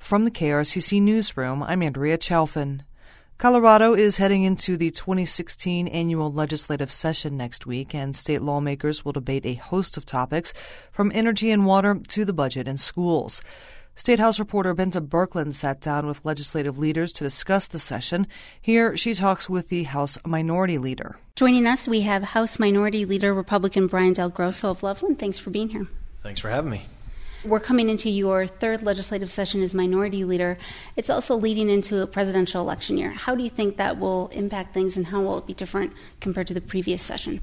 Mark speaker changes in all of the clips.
Speaker 1: From the KRCC Newsroom, I'm Andrea Chalfin. Colorado is heading into the 2016 annual legislative session next week, and state lawmakers will debate a host of topics, from energy and water to the budget and schools. State House reporter Bente Birkeland sat down with legislative leaders to discuss the session. Here, she talks with the House Minority Leader.
Speaker 2: Joining us, we have House Minority Leader Republican Brian Del Grosso of Loveland. Thanks for being here.
Speaker 3: Thanks for having me.
Speaker 2: We're coming into your third legislative session as Minority Leader. It's also leading into a presidential election year. How do you think that will impact things, and how will it be different compared to the previous session?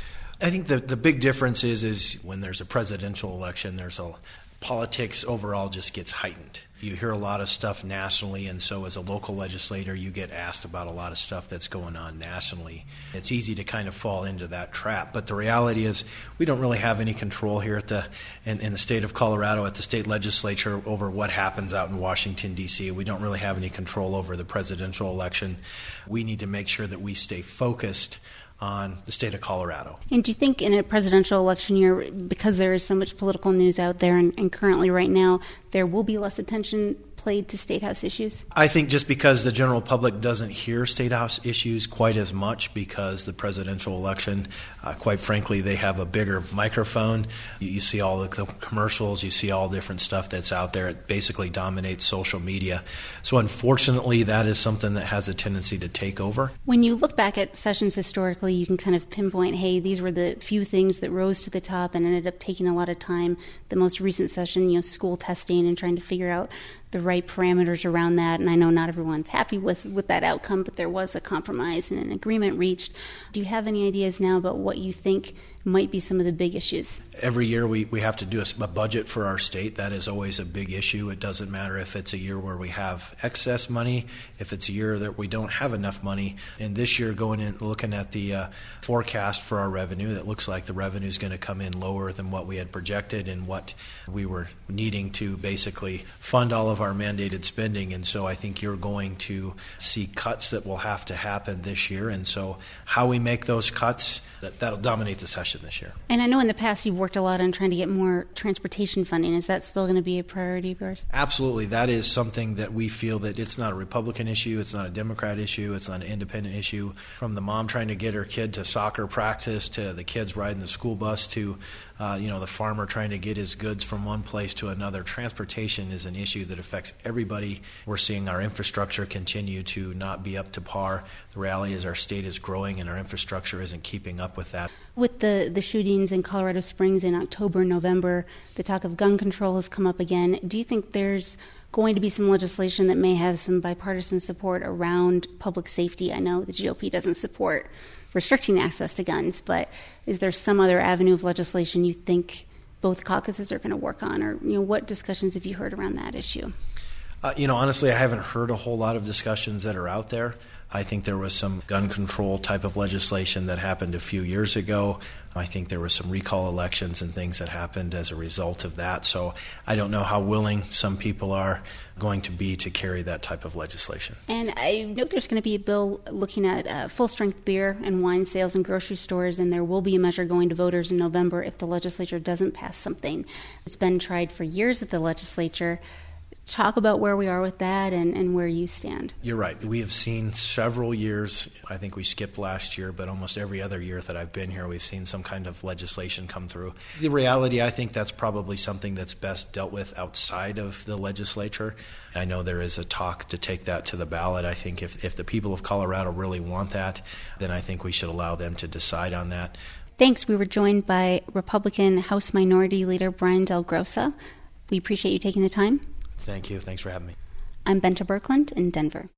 Speaker 3: I think the big difference is when there's a presidential election, politics overall just gets heightened. You hear a lot of stuff nationally, and so as a local legislator, you get asked about a lot of stuff that's going on nationally. It's easy to kind of fall into that trap, but the reality is we don't really have any control here in the state of Colorado at the state legislature over what happens out in Washington, D.C. We don't really have any control over the presidential election. We need to make sure that we stay focused on the state of Colorado.
Speaker 2: And do you think in a presidential election year, because there is so much political news out there and currently right now, there will be less attention played to State House issues?
Speaker 3: I think just because the general public doesn't hear State House issues quite as much because the presidential election, quite frankly, they have a bigger microphone. You see all the commercials, you see all different stuff that's out there. It basically dominates social media. So unfortunately, that is something that has a tendency to take over.
Speaker 2: When you look back at sessions historically, you can kind of pinpoint, hey, these were the few things that rose to the top and ended up taking a lot of time. The most recent session, school testing and trying to figure out the right parameters around that. And I know not everyone's happy with that outcome, but there was a compromise and an agreement reached. Do you have any ideas now about what you think might be some of the big issues?
Speaker 3: Every year we have to do a budget for our state. That is always a big issue. It doesn't matter if it's a year where we have excess money, if it's a year that we don't have enough money. And this year, going in looking at the forecast for our revenue, it looks like the revenue is going to come in lower than what we had projected and what we were needing to basically fund all of our mandated spending. And so I think you're going to see cuts that will have to happen this year. And so how we make those cuts, that'll dominate the session this year.
Speaker 2: And I know in the past you've worked a lot on trying to get more transportation funding. Is that still going to be a priority of yours?
Speaker 3: Absolutely. That is something that we feel that it's not a Republican issue, it's not a Democrat issue, it's not an independent issue. From the mom trying to get her kid to soccer practice, to the kids riding the school bus, to the farmer trying to get his goods from one place to another. Transportation is an issue that affects everybody. We're seeing our infrastructure continue to not be up to par. The reality is our state is growing and our infrastructure isn't keeping up with that.
Speaker 2: With the shootings in Colorado Springs in October, November, the talk of gun control has come up again. Do you think there's going to be some legislation that may have some bipartisan support around public safety? I know the GOP doesn't support restricting access to guns, but is there some other avenue of legislation you think both caucuses are going to work on? Or, what discussions have you heard around that issue?
Speaker 3: Honestly, I haven't heard a whole lot of discussions that are out there. I think there was some gun control type of legislation that happened a few years ago. I think there were some recall elections and things that happened as a result of that. So I don't know how willing some people are going to be to carry that type of legislation.
Speaker 2: And I know there's going to be a bill looking at full-strength beer and wine sales in grocery stores, and there will be a measure going to voters in November if the legislature doesn't pass something. It's been tried for years at the legislature. Talk about where we are with that and where you stand.
Speaker 3: You're right. We have seen several years, I think we skipped last year, but almost every other year that I've been here, we've seen some kind of legislation come through. The reality, I think that's probably something that's best dealt with outside of the legislature. I know there is a talk to take that to the ballot. I think if the people of Colorado really want that, then I think we should allow them to decide on that.
Speaker 2: Thanks. We were joined by Republican House Minority Leader Brian Del Grosso. We appreciate you taking the time.
Speaker 3: Thank you. Thanks for having me.
Speaker 2: I'm Bente Birkeland in Denver.